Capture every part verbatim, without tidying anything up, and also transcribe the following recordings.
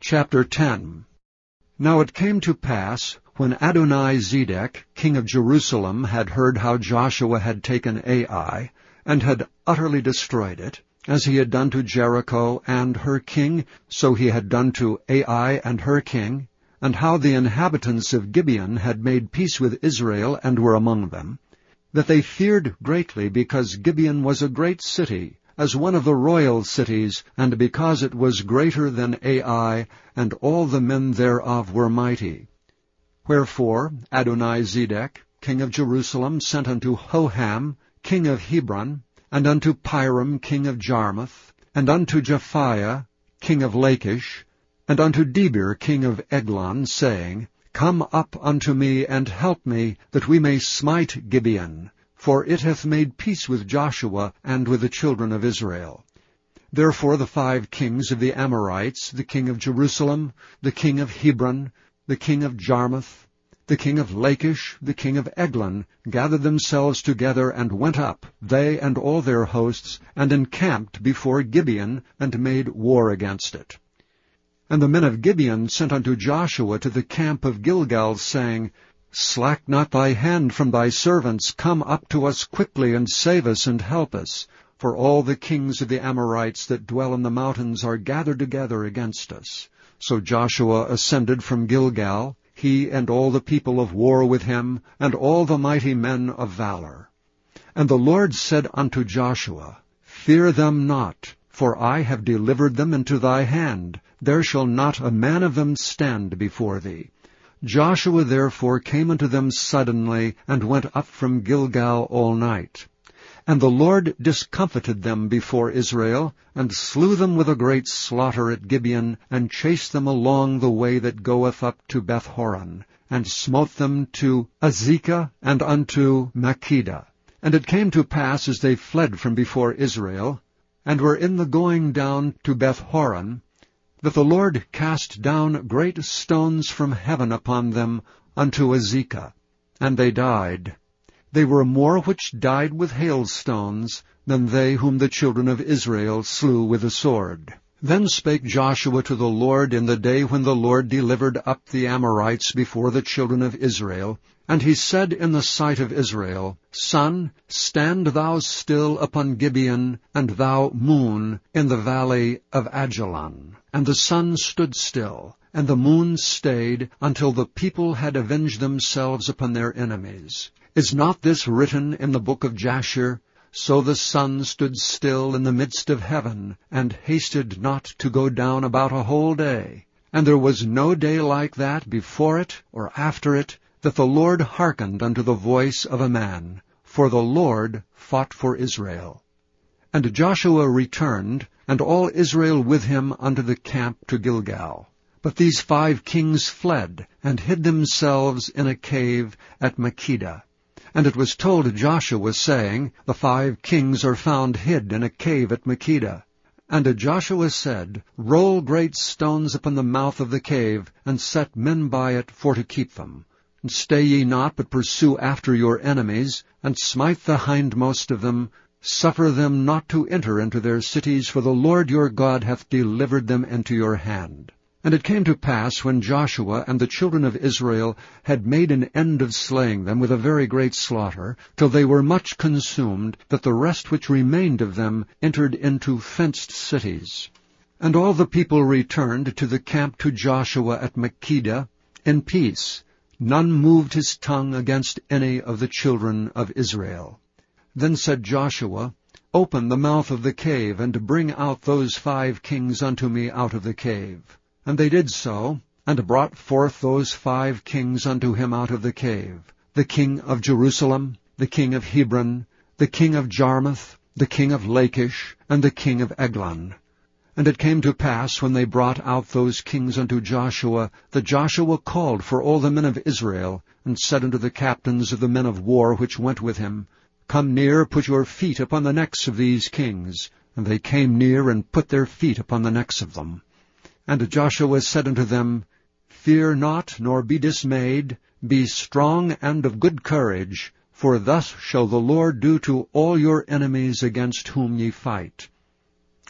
Chapter ten. Now it came to pass, when Adoni-Zedek, king of Jerusalem, had heard how Joshua had taken Ai, and had utterly destroyed it, as he had done to Jericho and her king, so he had done to Ai and her king, and how the inhabitants of Gibeon had made peace with Israel and were among them, that they feared greatly, because Gibeon was a great city, as one of the royal cities, and because it was greater than Ai, and all the men thereof were mighty. Wherefore Adoni-Zedek, king of Jerusalem, sent unto Hoham, king of Hebron, and unto Piram, king of Jarmuth, and unto Japhiah, king of Lachish, and unto Debir, king of Eglon, saying, Come up unto me, and help me, that we may smite Gibeon, for it hath made peace with Joshua and with the children of Israel. Therefore the five kings of the Amorites, the king of Jerusalem, the king of Hebron, the king of Jarmuth, the king of Lachish, the king of Eglon, gathered themselves together and went up, they and all their hosts, and encamped before Gibeon, and made war against it. And the men of Gibeon sent unto Joshua to the camp of Gilgal, saying, Slack not thy hand from thy servants, come up to us quickly, and save us, and help us. For all the kings of the Amorites that dwell in the mountains are gathered together against us. So Joshua ascended from Gilgal, he and all the people of war with him, and all the mighty men of valor. And the Lord said unto Joshua, Fear them not, for I have delivered them into thy hand. There shall not a man of them stand before thee. Joshua therefore came unto them suddenly, and went up from Gilgal all night. And the Lord discomfited them before Israel, and slew them with a great slaughter at Gibeon, and chased them along the way that goeth up to Bethhoron, and smote them to Azekah and unto Makkedah. And it came to pass, as they fled from before Israel, and were in the going down to Bethhoron, that the Lord cast down great stones from heaven upon them unto Azekah, and they died. They were more which died with hailstones than they whom the children of Israel slew with the sword. Then spake Joshua to the Lord in the day when the Lord delivered up the Amorites before the children of Israel, and he said in the sight of Israel, Sun, stand thou still upon Gibeon, and thou moon in the valley of Ajalon. And the sun stood still, and the moon stayed, until the people had avenged themselves upon their enemies. Is not this written in the book of Jasher? So the sun stood still in the midst of heaven, and hasted not to go down about a whole day. And there was no day like that before it or after it, that the Lord hearkened unto the voice of a man, for the Lord fought for Israel. And Joshua returned, and all Israel with him, unto the camp to Gilgal. But these five kings fled, and hid themselves in a cave at Makkedah. And it was told Joshua, saying, The five kings are found hid in a cave at Makkedah. And Joshua said, Roll great stones upon the mouth of the cave, and set men by it for to keep them. And stay ye not, but pursue after your enemies, and smite the hindmost of them. Suffer them not to enter into their cities, for the Lord your God hath delivered them into your hand. And it came to pass, when Joshua and the children of Israel had made an end of slaying them with a very great slaughter, till they were much consumed, that the rest which remained of them entered into fenced cities. And all the people returned to the camp to Joshua at Makkedah in peace. None moved his tongue against any of the children of Israel. Then said Joshua, Open the mouth of the cave, and bring out those five kings unto me out of the cave. And they did so, and brought forth those five kings unto him out of the cave, the king of Jerusalem, the king of Hebron, the king of Jarmuth, the king of Lachish, and the king of Eglon. And it came to pass, when they brought out those kings unto Joshua, that Joshua called for all the men of Israel, and said unto the captains of the men of war which went with him, Come near, put your feet upon the necks of these kings. And they came near, and put their feet upon the necks of them. And Joshua said unto them, Fear not, nor be dismayed. Be strong and of good courage, for thus shall the Lord do to all your enemies against whom ye fight.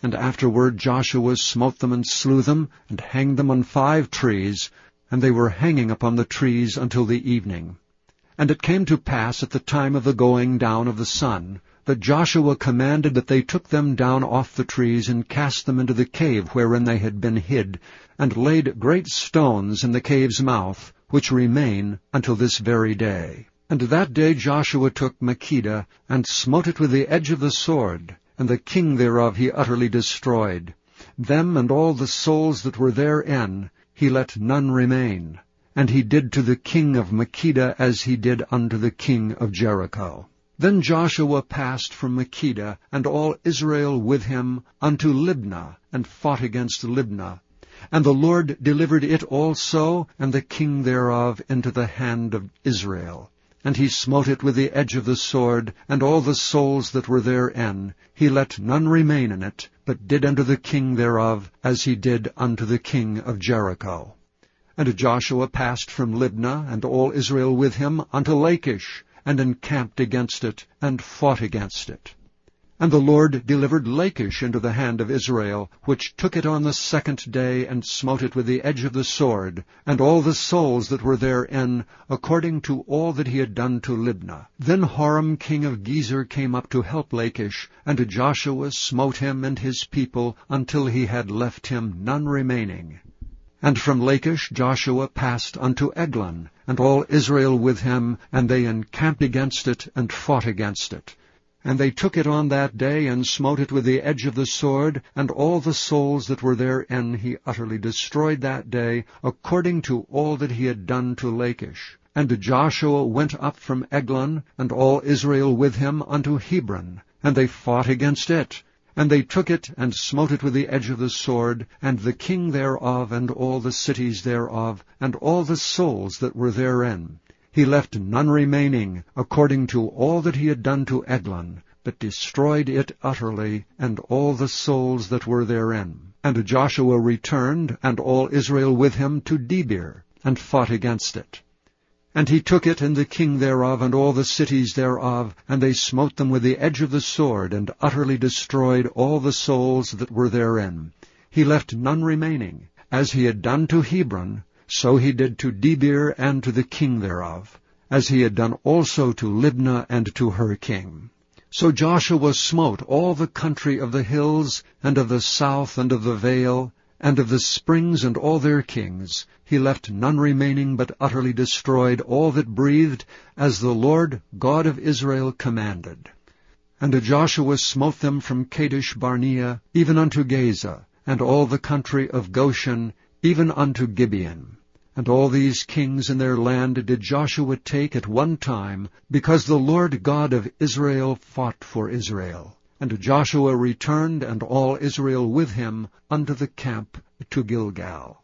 And afterward Joshua smote them and slew them, and hanged them on five trees, and they were hanging upon the trees until the evening. And it came to pass at the time of the going down of the sun, that Joshua commanded that they took them down off the trees, and cast them into the cave wherein they had been hid, and laid great stones in the cave's mouth, which remain until this very day. And that day Joshua took Makkedah, and smote it with the edge of the sword, and the king thereof he utterly destroyed. Them and all the souls that were therein he let none remain. And he did to the king of Makkedah as he did unto the king of Jericho. Then Joshua passed from Makkedah, and all Israel with him, unto Libnah, and fought against Libnah. And the Lord delivered it also, and the king thereof, into the hand of Israel. And he smote it with the edge of the sword, and all the souls that were therein. He let none remain in it, but did unto the king thereof as he did unto the king of Jericho. And Joshua passed from Libnah, and all Israel with him, unto Lachish, and encamped against it, and fought against it. And the Lord delivered Lachish into the hand of Israel, which took it on the second day, and smote it with the edge of the sword, and all the souls that were therein, according to all that he had done to Libnah. Then Horam king of Gezer came up to help Lachish, and Joshua smote him and his people, until he had left him none remaining. And from Lachish Joshua passed unto Eglon, and all Israel with him, and they encamped against it, and fought against it. And they took it on that day, and smote it with the edge of the sword, and all the souls that were therein he utterly destroyed that day, according to all that he had done to Lachish. And Joshua went up from Eglon, and all Israel with him, unto Hebron, and they fought against it. And they took it, and smote it with the edge of the sword, and the king thereof, and all the cities thereof, and all the souls that were therein. He left none remaining, according to all that he had done to Eglon, but destroyed it utterly, and all the souls that were therein. And Joshua returned, and all Israel with him, to Debir, and fought against it. And he took it, and the king thereof, and all the cities thereof, and they smote them with the edge of the sword, and utterly destroyed all the souls that were therein. He left none remaining. As he had done to Hebron, so he did to Debir and to the king thereof, as he had done also to Libnah and to her king. So Joshua smote all the country of the hills, and of the south, and of the vale, and of the springs, and all their kings. He left none remaining, but utterly destroyed all that breathed, as the Lord God of Israel commanded. And Joshua smote them from Kadesh Barnea, even unto Gaza, and all the country of Goshen, even unto Gibeon. And all these kings in their land did Joshua take at one time, because the Lord God of Israel fought for Israel. And Joshua returned, and all Israel with him, unto the camp to Gilgal.